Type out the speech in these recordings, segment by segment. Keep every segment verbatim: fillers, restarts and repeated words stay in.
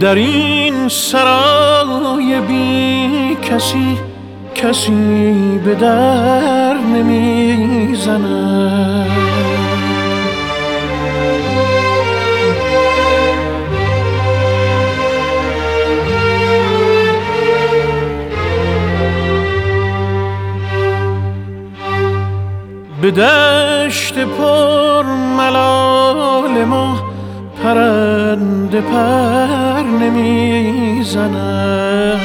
در این سرای بی کسی کسی به در نمیزند. به دشت پر ملال ما پرنده پر نمیزند.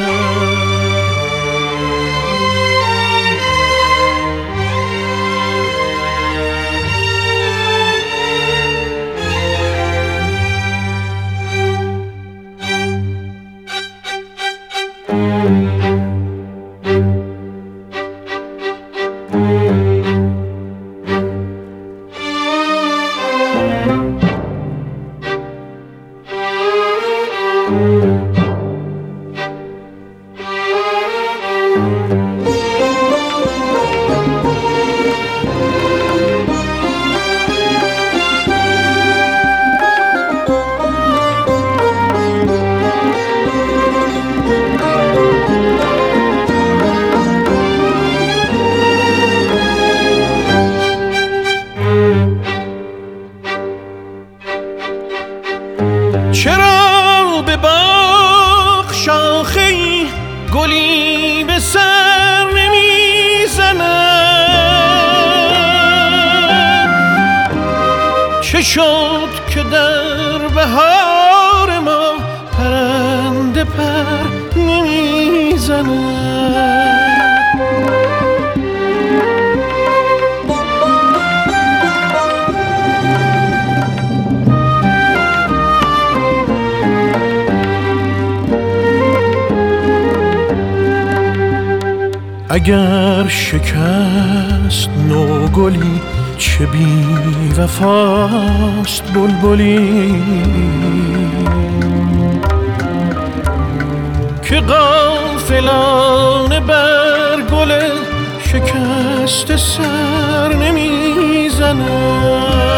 چرا به باغ شاخه‌ای گلی به سر نمیزند؟ چه شد که در بهار ما پرنده پر نمیزند؟ اگر شکست نوگلی چه بی وفاست بلبلی که غافلانه بر گل شکست سر نمیزند.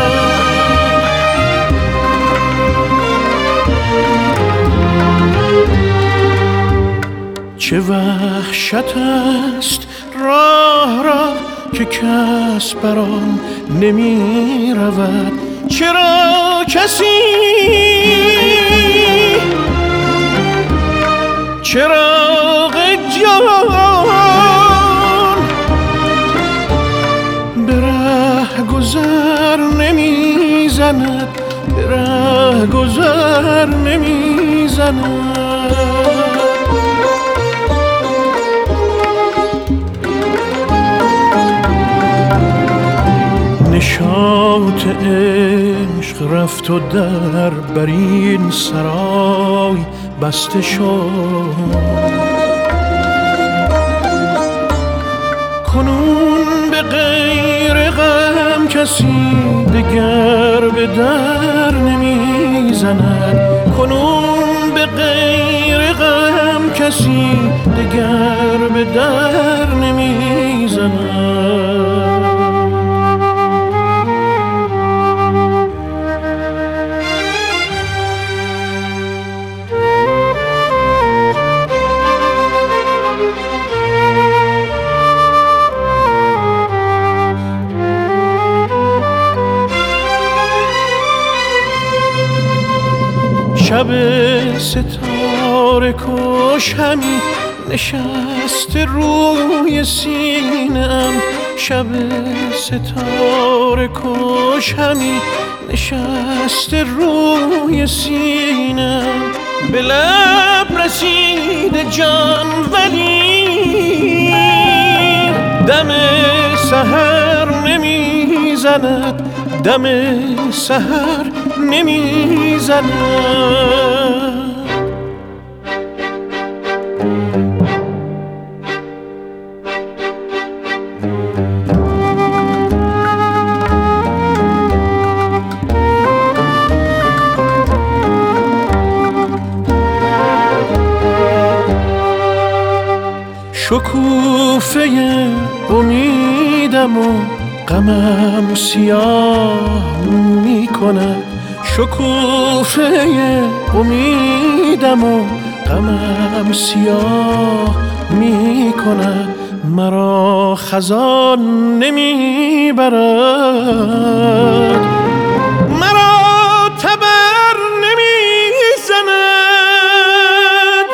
چه وحشت است راه را که کس بر آن نمی رود. چرا کسی چراغ جان به ره گذر نمی زند، به ره گذر نمی زند. نشاط عشق رفت و در بر این سرای بسته شد. کنون به غیر غم کسی دگر به در نمی زند. کنون به غیر غم کسی دگر به در نمی زند. شب ستاره کش همی نشسته روی سینه‌ام. شب ستاره کش همی نشسته روی سینه‌ام. به لب رسید جان ولی دم سحر نمیزند، دم سحر نمیزند. شکوفه امیدم و غمم سیاه می کند. شکوفه امیدم و غمم سیاه می کند، مرا خزان نمی برد، مرا تبر نمی زند.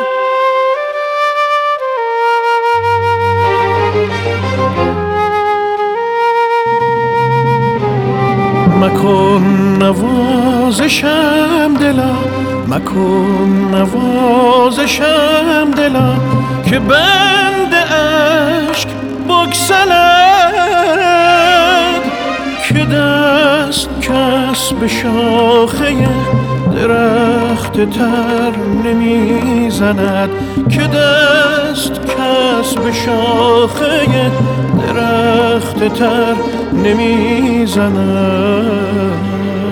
مکن نوازشم دلا، مکن نوازشم دلا، که بند اشک بگسلد، که دست کس به شاخه درخت تر نمی زند، که دست کس به شاخه درخت تر نمی زند.